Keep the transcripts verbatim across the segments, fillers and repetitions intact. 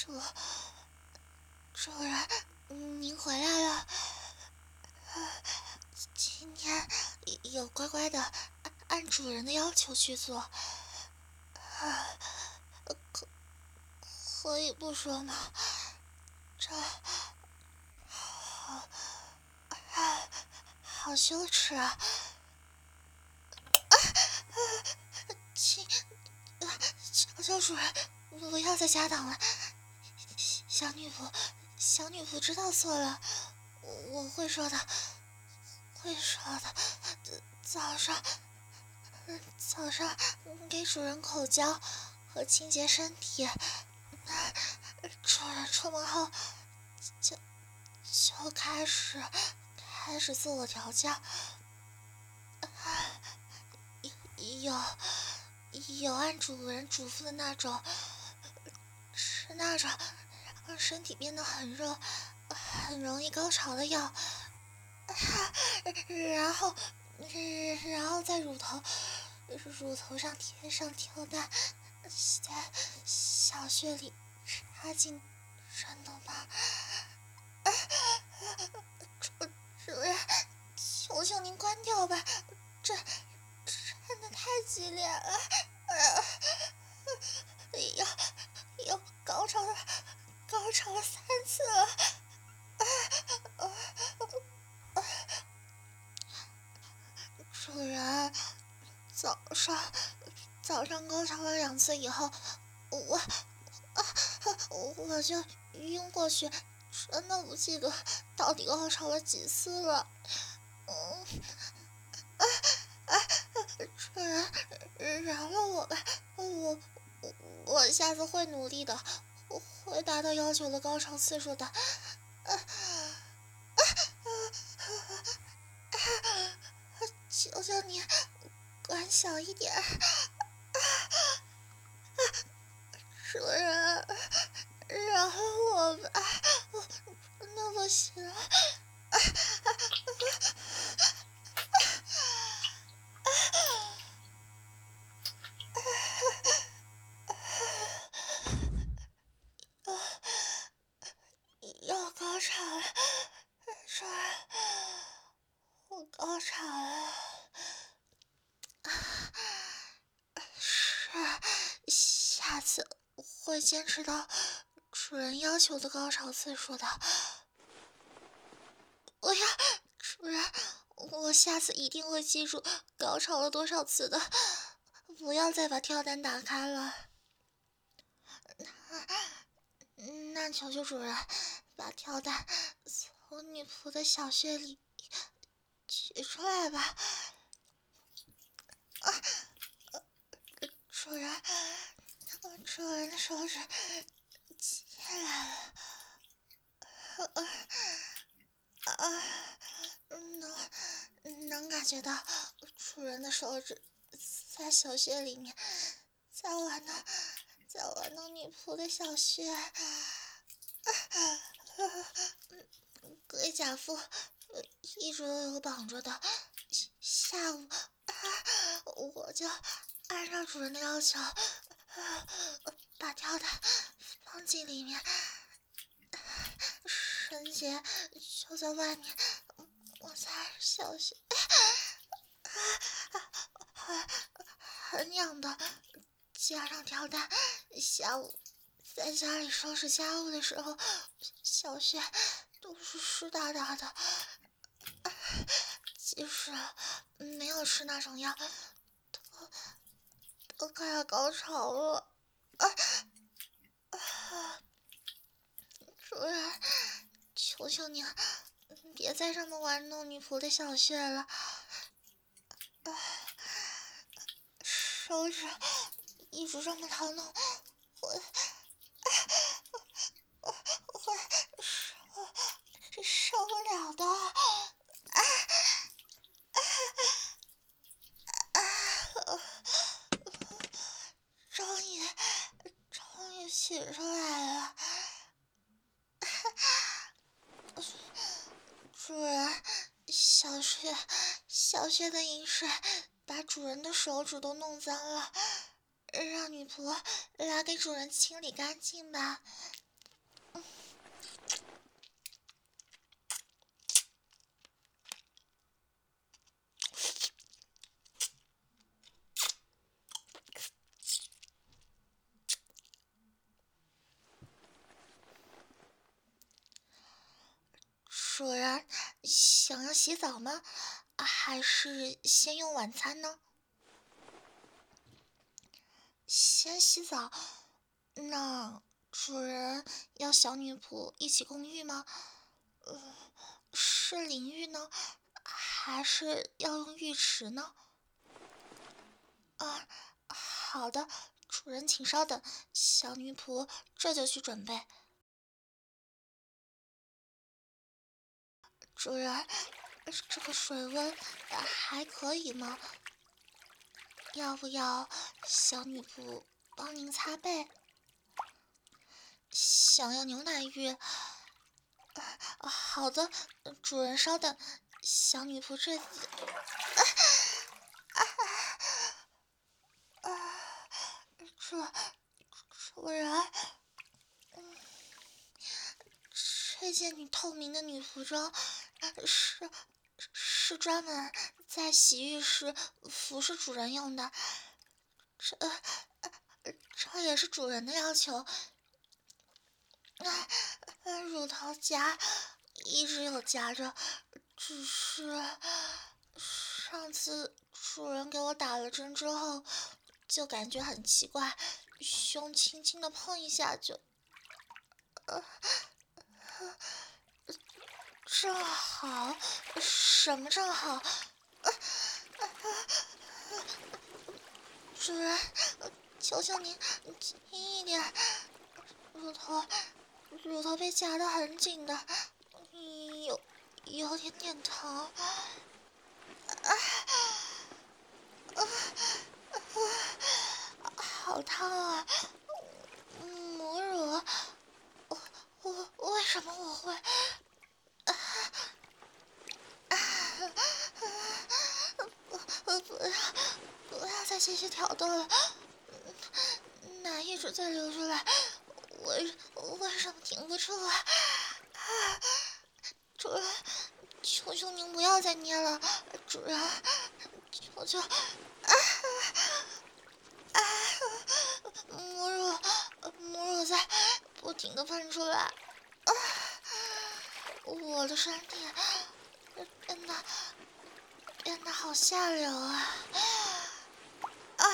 主主人，您回来了。今天有乖乖的按按主人的要求去做，可可以不说吗？这好好羞耻啊！请求求主人不要再加档了。小女仆，小女仆知道错了，我我会说的，会说的。早上，早上给主人口交和清洁身体，主人出门后就就开始开始自我调教，有有按主人嘱咐的那种，是那种让身体变得很热、很容易高潮的药，然后然后在乳头乳头上贴上跳蛋，在小穴里插进震动棒。主主人，求求您关掉吧，这真的太激烈了，要要高潮了，高潮了三次了。主人，早上早上高潮了两次以后，我啊我就晕过去，真的不记得到底高潮了几次了。嗯啊啊！主人，饶了我吧，我我我下次会努力的，我会达到要求的高潮次数的。啊啊啊！求求你关小一点。主人，饶了我吧，我真的不行了。要高潮了，主人，我高潮了。是，下次会坚持到主人要求的高潮次数的。我要，主人，我下次一定会记住高潮了多少次的，不要再把跳蛋打开了。那求求主人把跳蛋从女仆的小穴里取出来吧。啊，主人，主人的手指进来了。啊啊，能能感觉到主人的手指在小穴里面，在玩弄，在玩弄女仆的小穴。啊龟甲腹一直都有绑着的，下午啊，我就按照主人的要求，啊、把跳蛋放进里面，绳结就在外面，我才小心，很痒的，加上跳蛋，下午在家里收拾家务的时候，小穴都是湿哒哒的。即使没有吃那种药，都都快要高潮了。啊啊！主人，求求你，别再这么玩弄女仆的小穴了。啊，手指一直这么疼痛，我我我会受受不了的。啊啊啊！终于终于取出来了。主人，小穴小穴的饮水把主人的手指都弄脏了，让女仆来给主人清理干净吧。 主人想要洗澡吗？还是先用晚餐呢？先洗澡。那主人要小女仆一起共浴吗？呃，是淋浴呢，还是要用浴池呢？啊，好的，主人请稍等，小女仆这就去准备。主人，这个水温还可以吗？要不要小女仆帮您擦背？想要牛奶浴？啊，好的，主人稍等，小女仆这次。啊，主主人，嗯，这件女透明的女服装是是专门在洗浴时服侍主人用的，这这也是主人的要求。啊，乳头夹一直有夹着，只是上次主人给我打了针之后，就感觉很奇怪，胸轻轻的碰一下就，呃，正好，什么正好？主人，求求您轻一点，乳头乳头被夹得很紧的，有有点点疼。啊啊啊！好烫啊！母乳，我我为什么我会？啊啊！不不要不要再继续挑逗了，奶一直在流出来，为为什么停不出来？啊！主人，求求您不要再捏了，主人，求求！啊啊！母乳母乳在不停的喷出来，啊！我的身体变得变得好下流啊！啊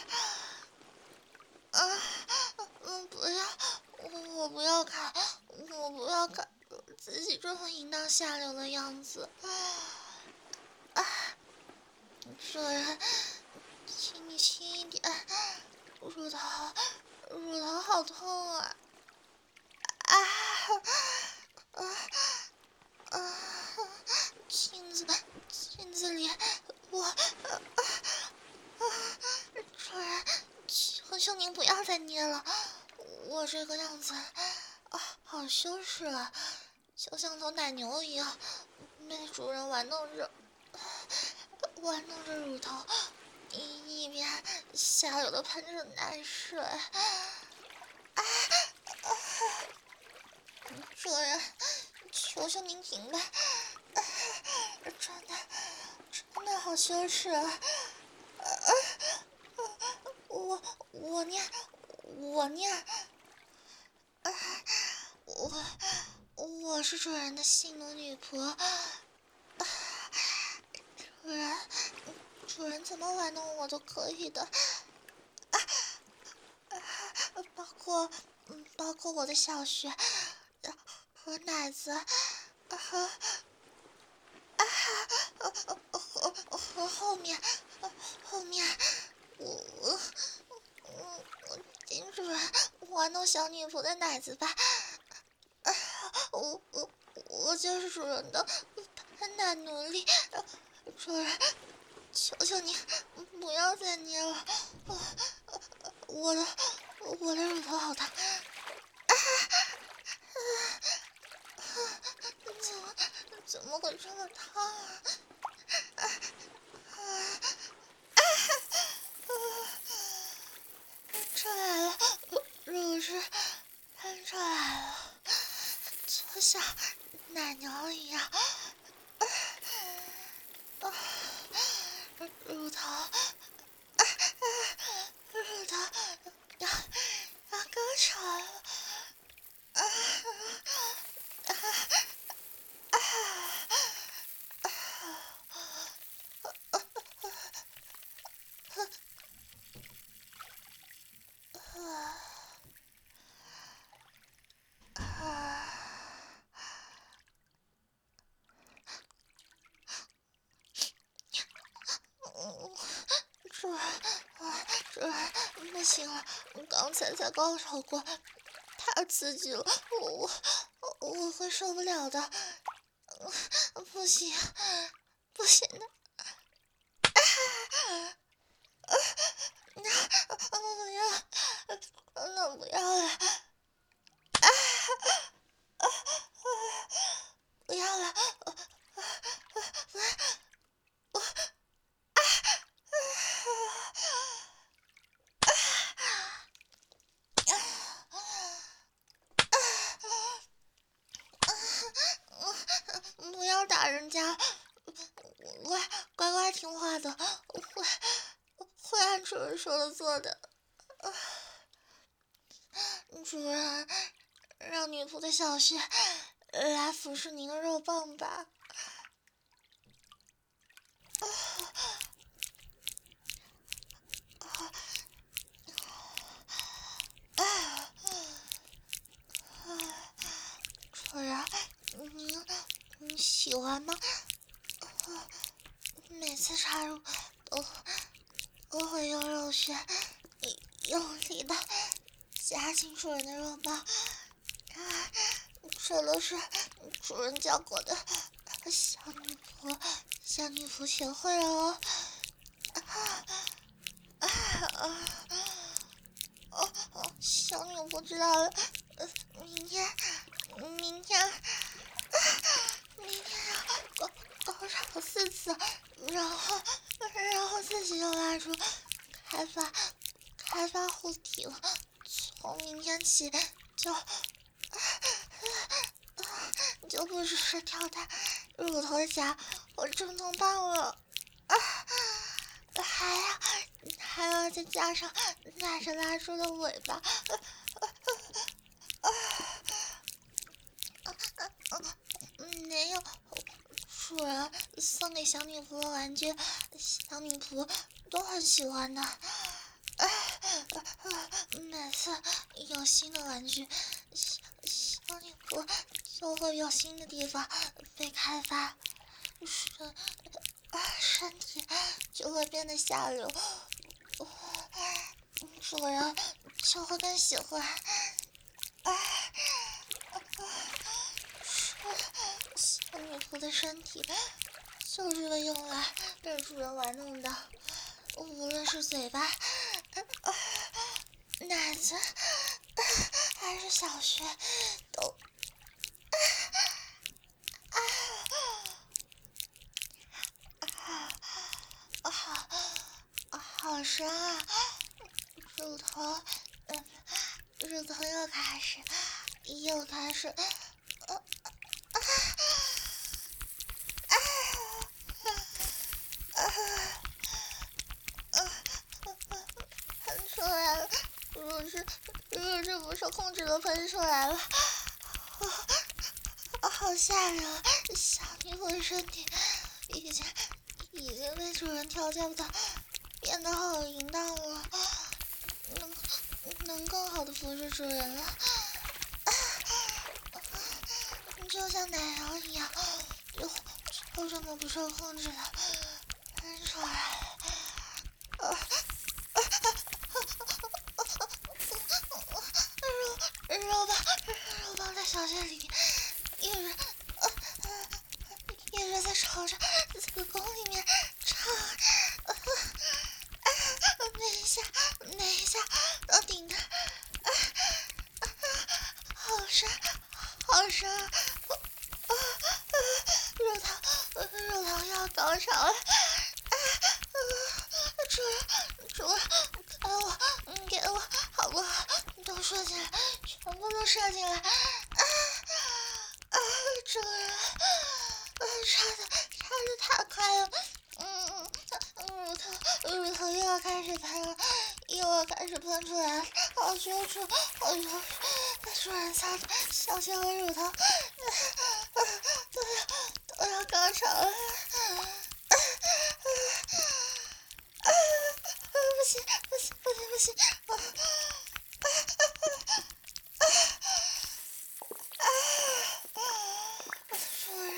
啊！嗯，不要，我不要看，我不要看自己这么淫荡下流的样子。啊！主人，请你轻一点，乳头乳头好痛啊！啊啊啊！镜子镜子里，我啊啊！主人，求求您不要再捏了，我这个样子啊，好羞耻啊，就像头奶牛一样，被主人玩弄着，玩弄着乳头，一一边下流的喷着奶水。啊啊！主人，求求您停吧！啊，真的，真的好羞耻啊！啊啊！我我念我念，啊，我我是主人的性奴女仆。啊，主人，主人怎么玩弄我都可以的。啊啊！包括嗯，包括我的小穴和奶子，和啊和和后面后面，我我我我金主人玩弄小女仆的奶子吧。啊，我我我就是主人的喷奶奴隶，主人，求求你不要再捏了，啊，我的我的乳头好疼！啊啊啊！怎么怎么会这么烫啊？啊啊啊！喷出来了，乳汁喷出来了，就像奶牛一样。啊啊！乳头，啊啊！乳头要要高潮了！啊啊啊！ 啊，主人，不行了，刚才才高潮过，太刺激了，我我我会受不了的，不行，不行的，我不要，那不要了，不要了，不要打人家，乖乖乖听话的，会会按主人说的做的。主人，让女仆的小穴来服侍您的肉棒吧。主人，您你喜欢吗？每次插入都都会用肉穴用力的夹紧主人的肉棒。啊，这都是主人教过的，小女仆小女仆学会了哦。啊啊哦哦，小女仆知道了，呃，明天明天啊，明天要高高潮四次，然后然后自己就拉出，开发开发护体了，从明天起就。就不只是跳蛋、乳头夹或正宗棒了，啊，还要还要再加上带着拉住的尾巴，啊啊啊！没有，主人送给小女仆的玩具，小女仆都很喜欢的。啊啊！每次有新的玩具，小小女仆就会有新的地方被开发，身啊身体就会变得下流，主人就会更喜欢。啊啊！小女仆的身体就是为用来被主人玩弄的，无论是嘴巴、啊、奶子、啊、还是小穴，都啊啊啊好啊好深啊！乳头，嗯，乳头又开始，又开始，呃啊啊啊啊！喷出来了，乳汁乳汁不受控制的喷出来了，啊，好吓人啊！小女仆的身体已经已经被主人调教的变得好淫荡了，能能更好的服侍主人了，啊啊、就像奶油一样，就就这么不受控制的喷出来了，啊啊肉肉棒肉棒在小穴里面一直啊啊一直在朝着子宫里面插，啊啊每一下每一下都顶的啊啊好深好深啊！啊啊！乳头乳头要高潮了！啊啊！主人主人，给我嗯给我好不好？都射进来，全部都射进来！啊啊！主人，啊插的插的太快了！嗯嗯，乳头乳头又要开始喷了，又要开始喷出来了，好羞耻，好羞耻！主人擦的小穴和乳头，啊啊都要都要高潮了！啊啊啊！不行不行不行不行！啊啊啊啊啊！主人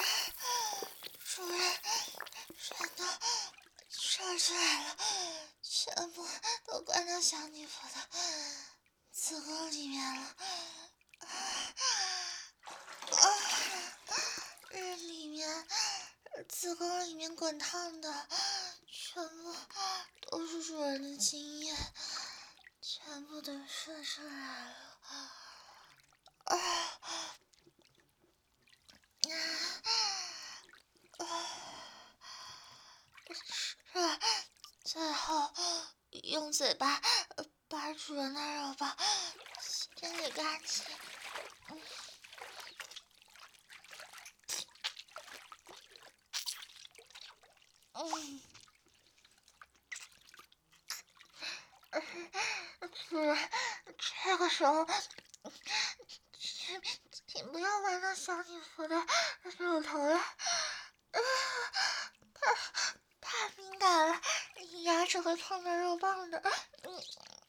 主人，全都射出来了，全部都灌到小女仆的子宫里面了。啊啊！里面子宫里面滚烫的，全部都是主人的精液，全部都射出来了。啊啊！是，最后用嘴巴把主人的肉包先给干净。嗯嗯，主人，这个时候，请请不要玩到小女仆的乳头了，啊，太太敏感了，牙齿会碰到肉棒的。嗯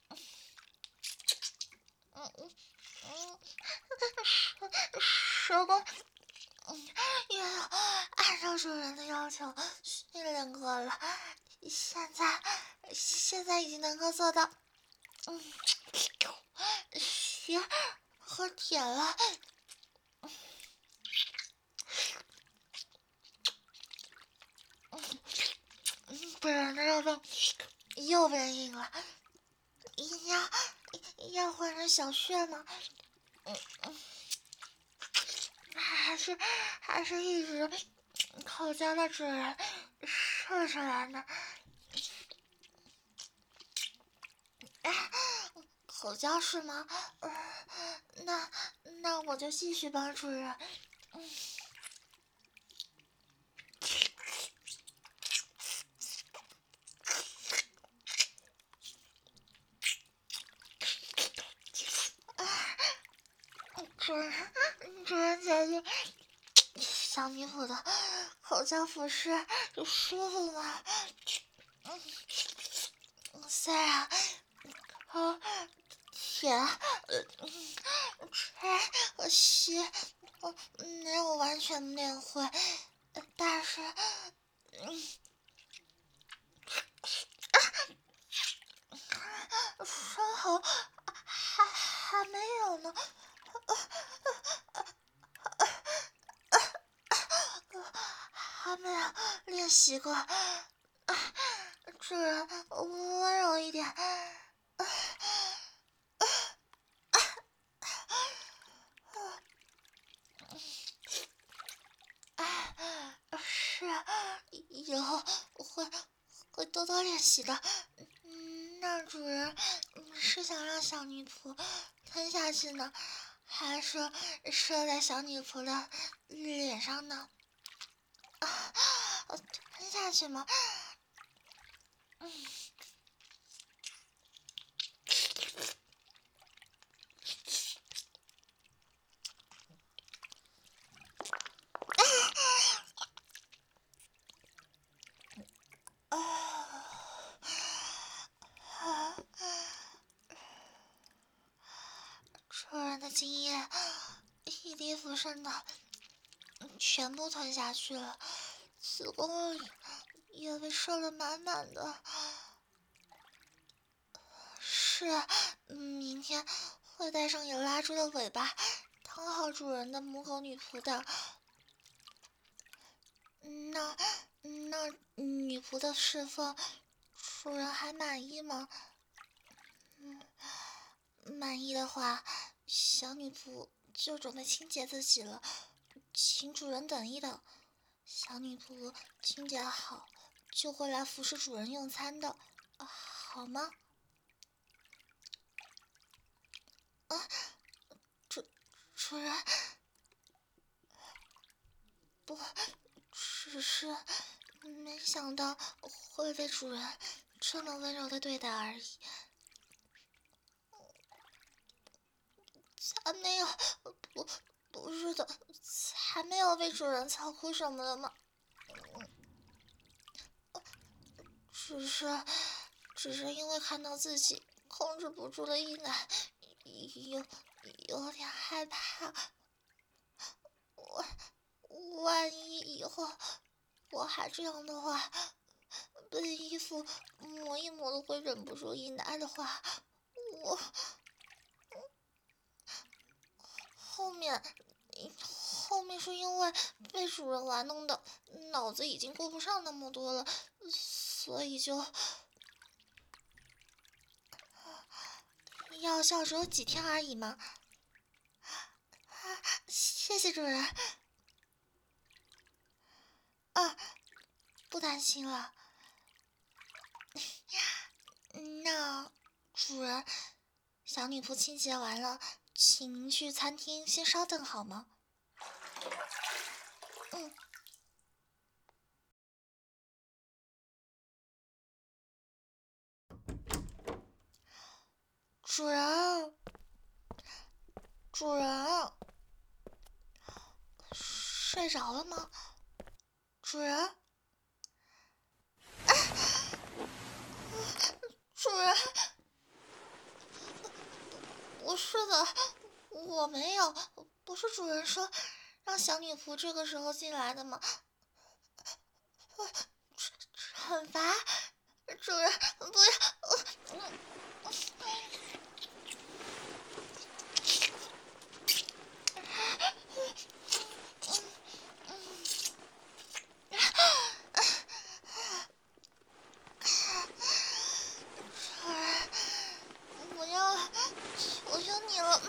嗯嗯嗯，蛇蛇公，嗯，也有按照主人的要求训练过了，现在现在已经能够做到，嗯，学和舔了。不然的肉棒又变硬了，要要换成小穴吗？嗯嗯，还是还是一直口交的主人射出来呢？哎，口交是吗？呃，那那我就继续帮主人。嗯。主人，主人姐姐，小女仆的口交服饰有舒服吗？嗯，虽然和舔、呃、吹和吸我没有完全练会，但是，嗯，伤口还还没有呢。还没有练习过，主人温柔一点。是，以后会会多多练习的。嗯，那主人是想让小女仆吞下去呢，还是射在小女仆的脸上呢？啊，吞下去吗？嗯。啊啊！主人的精液一滴不剩的全部吞下去了，子宫里也被射了满满的。是，明天会带上有拉住的尾巴，讨好主人的母狗女仆的。那那女仆的侍奉，主人还满意吗？嗯，满意的话，小女仆就准备清洁自己了，请主人等一等。小女仆清洁好，就会来服侍主人用餐的，啊、好吗？啊，主主人，不，只是没想到会被主人这么温柔的对待而已。才没有，不，不是的，才没有被主人操哭什么的吗？只是，只是因为看到自己控制不住的一奶，有有点害怕。万万一以后我还这样的话， 被衣服磨一磨都会忍不住一奶的话，我后面后面是因为被主人玩弄的，脑子已经顾不上那么多了，所以就药效只有几天而已嘛。谢谢主人。啊，不担心了。那主人，小女仆清洁完了，请您去餐厅先稍等好吗？嗯。主人，主人，睡着了吗？主人，啊，主人，不是的，我没有，不是主人说让小女仆这个时候进来的吗？惩罚，主人不要，我要求求你了。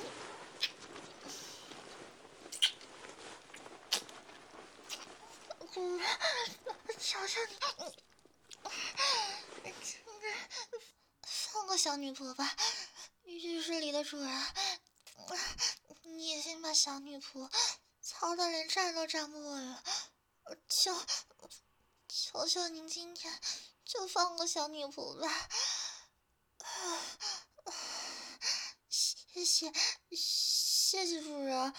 主人，求求你，放过小女仆吧。浴室里的主人，你已经把小女仆操得连站都站不稳了，求求求您今天就放过小女仆吧。谢谢，谢谢主人。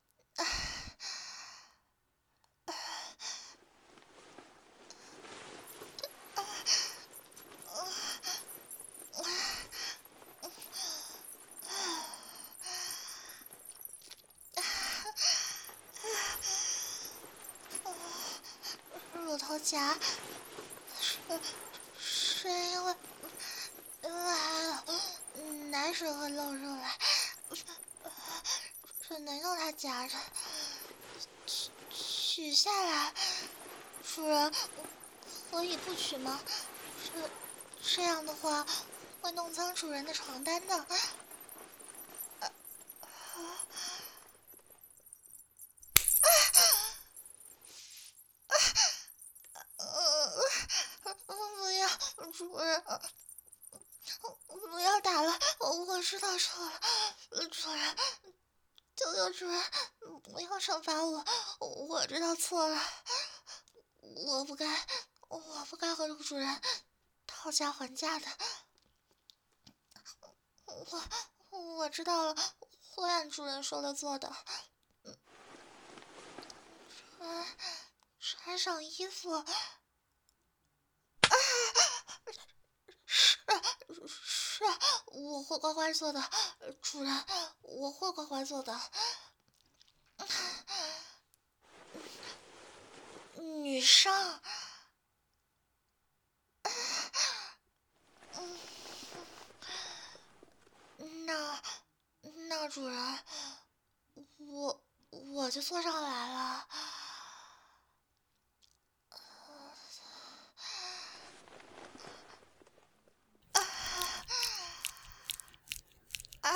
乳头夹是是因为呃奶水会漏出来，只能用它夹着取取下来。主人，可以不取吗？这这样的话会弄脏主人的床单的。不要，主人，不要打了，我知道错了，主人，求求主人不要惩罚我，我知道错了，我不该，我不该和主人讨价还价的，我我知道了，会按主人说的做的。穿穿上衣服。啊，是是，我会乖乖做的，主人，我会乖乖做的。女上，嗯，那那主人，我我就坐上来了。啊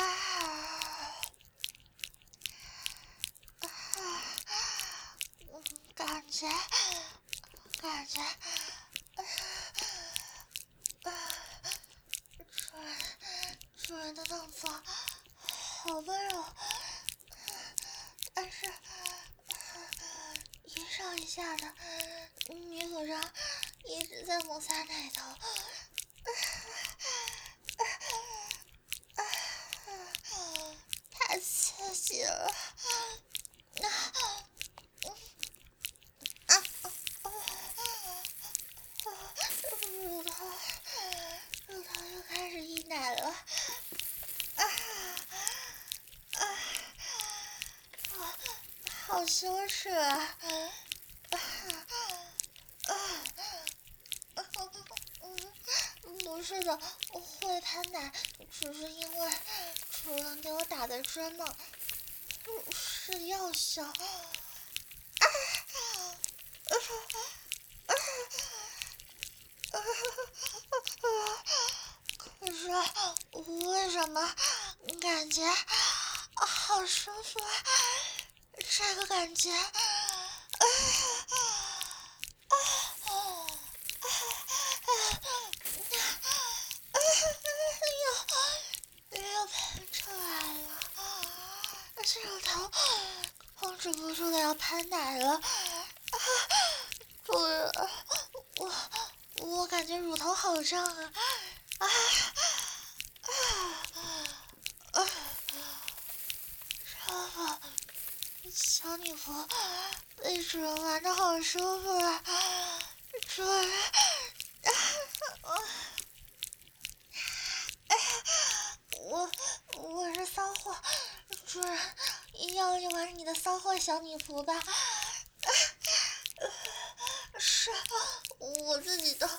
啊！感觉感觉，主人主人的动作好温柔，但是一上一下的，女主人一直在摩擦奶头。太刺激了！啊啊啊！乳头，乳头又开始溢奶了。啊啊！好羞耻啊！啊啊！ 是的，我会喷奶，只是因为主人给我打的针呢，是药效。啊可是为什么感觉好舒服啊？这个感觉，啊啊啊又又喷出来了，这乳头控制不住的要喷奶了。啊，主人，我我感觉乳头好胀啊！啊啊啊！舒服，小女仆被主人玩的好舒服啊！主人，啊我我是骚货，主人，要一玩你的骚货小女仆吧？是，我自己的。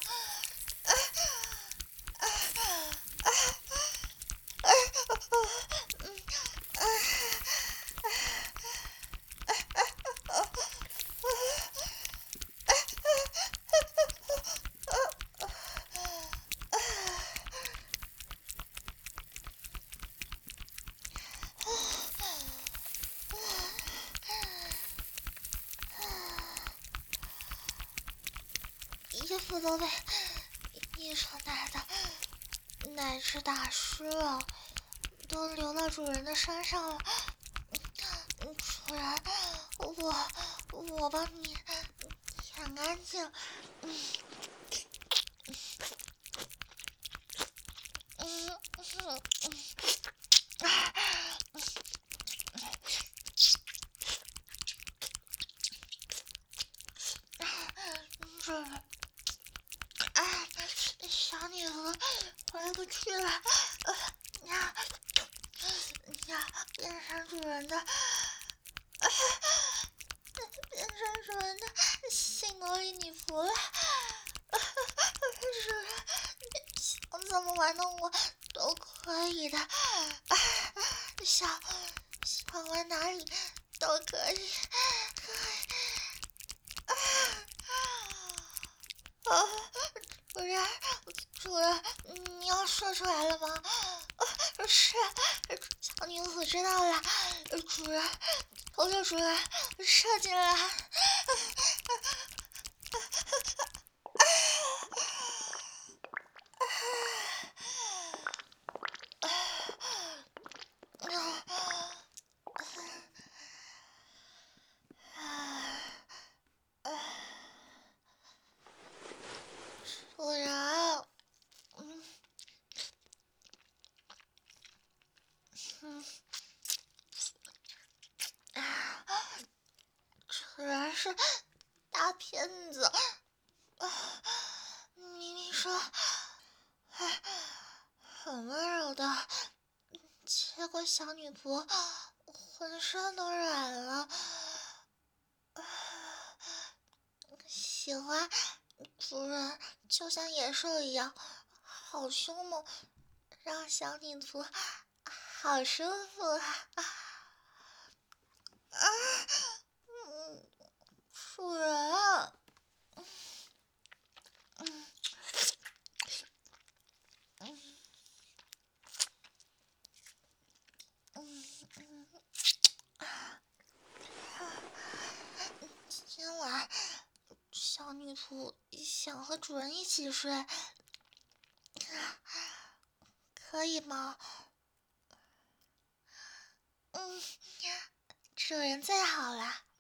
衣服都被溢出奶的奶汁打湿了，都流到主人的身上了。主人，我我帮你舔干净。嗯嗯嗯嗯主人，啊，小女仆回不去了，呃，呀呀，变成主人的，啊，变成主人的性奴隶女仆了，啊，主人，想怎么玩弄我都可以的，啊，想想玩哪里都可以，可以，啊啊！主人，主人，你要说出来了吗？啊，是，小女仆知道了。主人，求求主人，射进来。啊主人，嗯嗯。果然是大骗子！啊，明明说还很温柔的，结果小女仆浑身都软了。啊，喜欢主人就像野兽一样，好凶猛，让小女仆好舒服啊！啊，嗯，主人，嗯嗯嗯嗯，今晚小女仆想和主人一起睡，可以吗？嗯，主人最好了。